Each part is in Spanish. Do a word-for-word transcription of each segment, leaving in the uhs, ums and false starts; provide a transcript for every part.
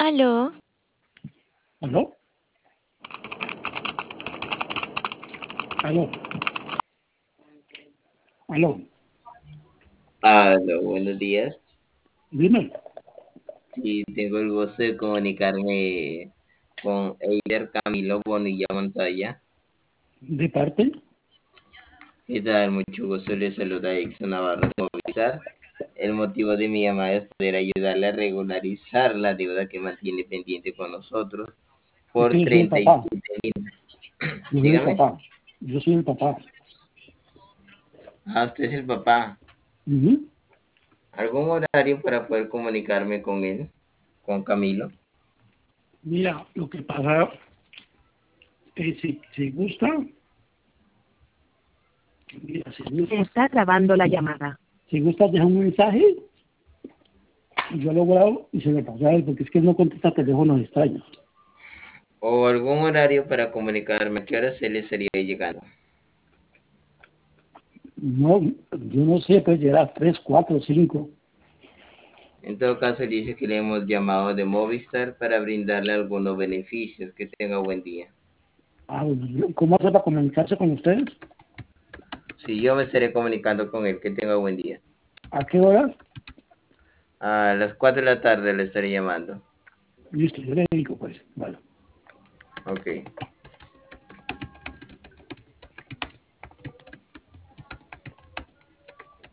Aló, ¿Aló? ¿Aló? ¿Aló? Aló, buenos días. Dime. Sí, tengo el gusto de comunicarme con Eider Camilo Bonilla Montoya. ¿De parte? ¿Qué tal? Mucho gusto, le saluda Exxon Navarro de Movistar. El motivo de mi llamada es poder ayudarle a regularizar la deuda que mantiene pendiente con nosotros Es que por yo soy el treinta y papá. siete mil. Yo soy el Dígame. papá. Yo soy el papá. Ah, usted es el papá. Ujú. ¿Algún horario para poder comunicarme con él, con Camilo? Mira, lo que pasa es si, si gusta, mira, si gusta, Está grabando la llamada. si gusta deja un mensaje, y yo lo grabo y se lo paso a él, porque es que él no contesta teléfonos extraños. ¿O algún horario para comunicarme? ¿A qué hora se le estaría llegando? No, yo no sé, pues llegar a tres, cuatro, cinco. En todo caso, dice que le hemos llamado de Movistar para brindarle algunos beneficios. Que tenga buen día. Ah, bueno, ¿cómo hace para comunicarse con ustedes? Sí, yo me estaré comunicando con él. Que tenga buen día. ¿A qué hora? A las cuatro de la tarde le estaré llamando. Listo, yo le digo, pues, vale. Ok.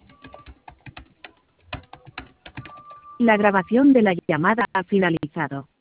La grabación de la llamada ha finalizado.